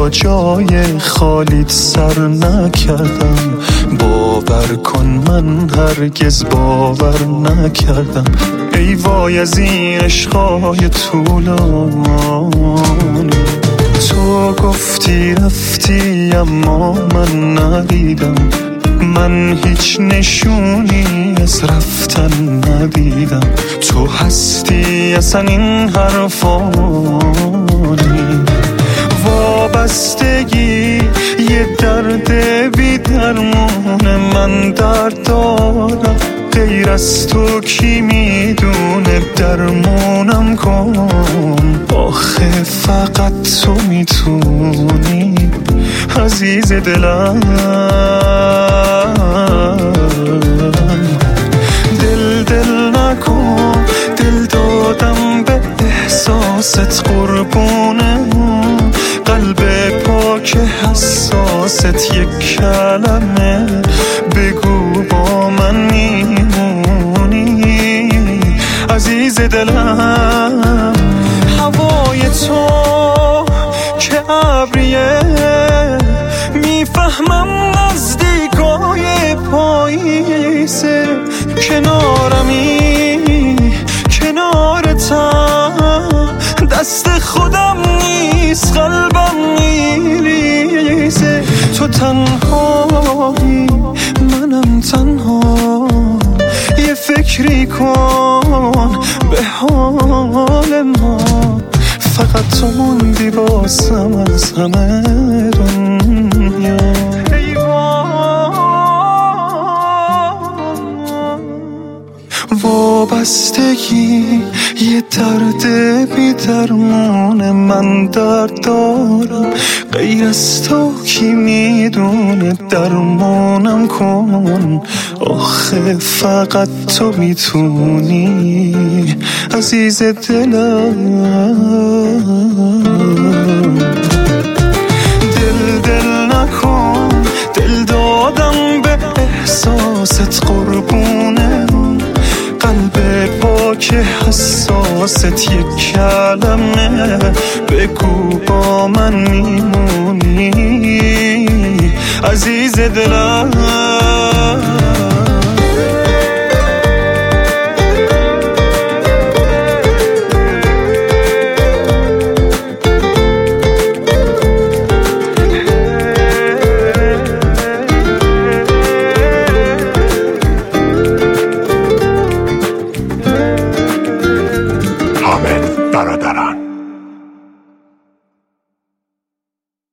با جای خالیت سر نکردم. باور کن من هرگز باور نکردم. ای وای از این عشقای طولانی. تو گفتی رفتی اما من ندیدم. من هیچ نشونی از رفتن ندیدم. تو هستی اصلا این حرفانی. وابستگی یه درد بی درمونه. من درد دارم غیر از تو کی میدونه. درمونم کن آخه فقط تو میتونی عزیز دلم. دل نکن، دل دادم به احساست قربونه. قلب پاک حساست یک کلمه بگو با من میمونی عزیز دلم. هوای تو که ابریه میفهمم نزدیکای پاییزه. کنارمی کنارتم دست خودم نیست قلبم میریزه. تو تنهایی منم تنها. یه فکری کن به حال ما. فقط تو موندی واسم از همه دنیا. وابستگی یه درد بی درمونه. من درد دارم غیر از تو کی میدونه. درمونم کن آخه فقط تو میتونی عزیز دلم. دل نکن، دل دادم به احساست قربونه. قلب پاک حساست یک کلمه بگو با من میمونی عزیز دلم.